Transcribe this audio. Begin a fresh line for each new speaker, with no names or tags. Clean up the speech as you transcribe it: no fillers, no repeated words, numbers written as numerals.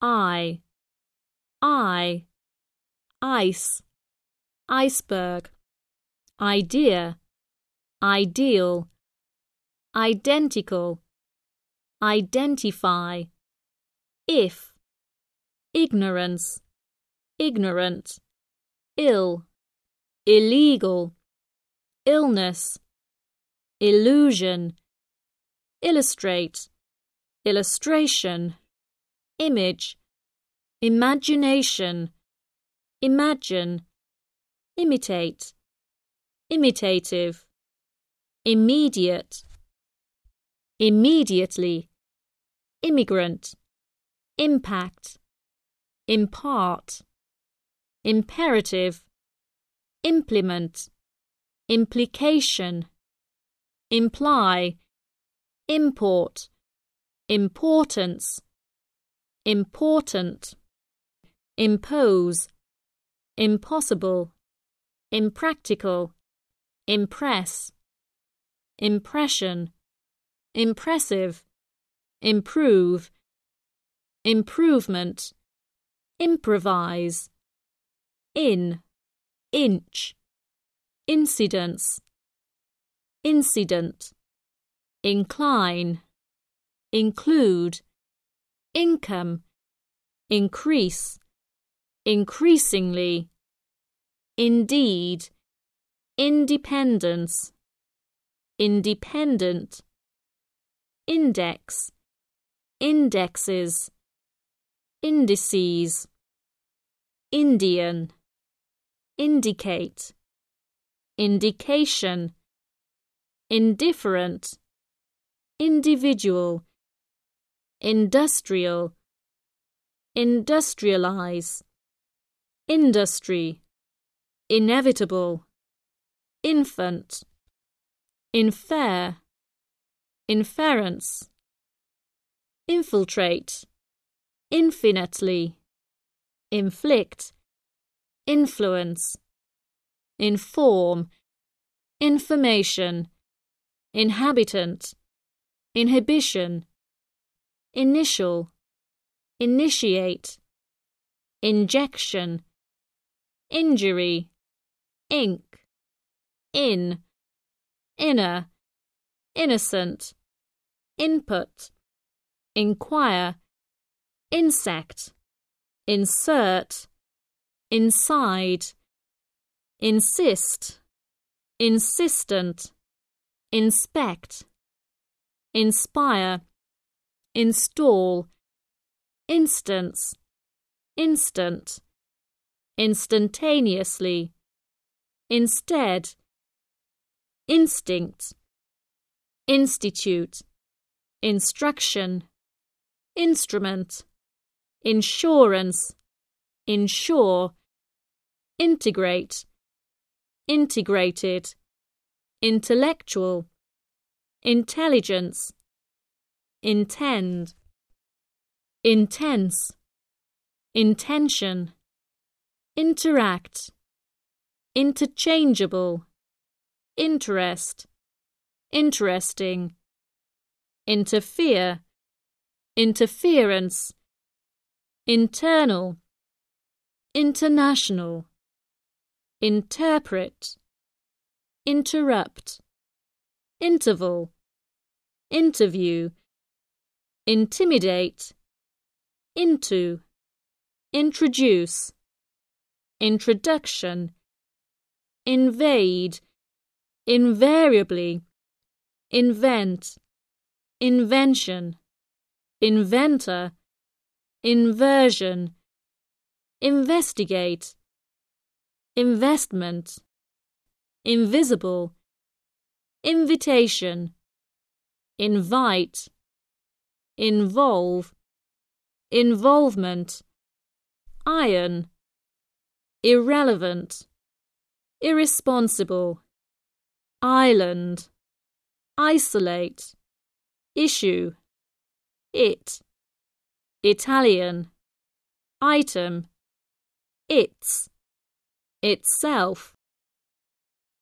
I, ice, iceberg, idea, ideal, identical, identify, if, ignorance, ignorant, ill, illegal, illness, illusion, illustrate, illustration, image, imagination, imagine, imitate, imitative, immediate, immediately, immigrant, impact, impart, imperative, implement, implication, imply, import, importance, important, impose, impossible, impractical, impress, impression, impressive, improve, improvement, improvise, inch, incidence, incident, incline, include, income, increase, increasingly, indeed, independence, independent, index, indexes, indices, Indian, indicate, indication, indifferent, individual, industrial, industrialize, industry, inevitable, infant, infer, inference, infiltrate, infinitely, inflict, influence, inform, information, inhabitant, inhibition, initial, initiate, injection, injury, ink, inner, innocent, input, inquire, insect, insert, inside, insist, insistent, inspect, inspire, install, instance, instant, instantaneously, instead, instinct, institute, instruction, instrument, insurance, insure, integrate, integrated, intellectual, intelligence, intend, intense, intention, interact, interchangeable, interest, interesting, interfere, interference, internal, international, interpret, interrupt, interval, interview, intimidate, into, introduce, introduction, invade, invariably, invent, invention, inventor, inversion, investigate, investment, invisible, invitation, invite, involve, involvement, iron, irrelevant, irresponsible, island, isolate, issue, it, Italian, item, its, itself,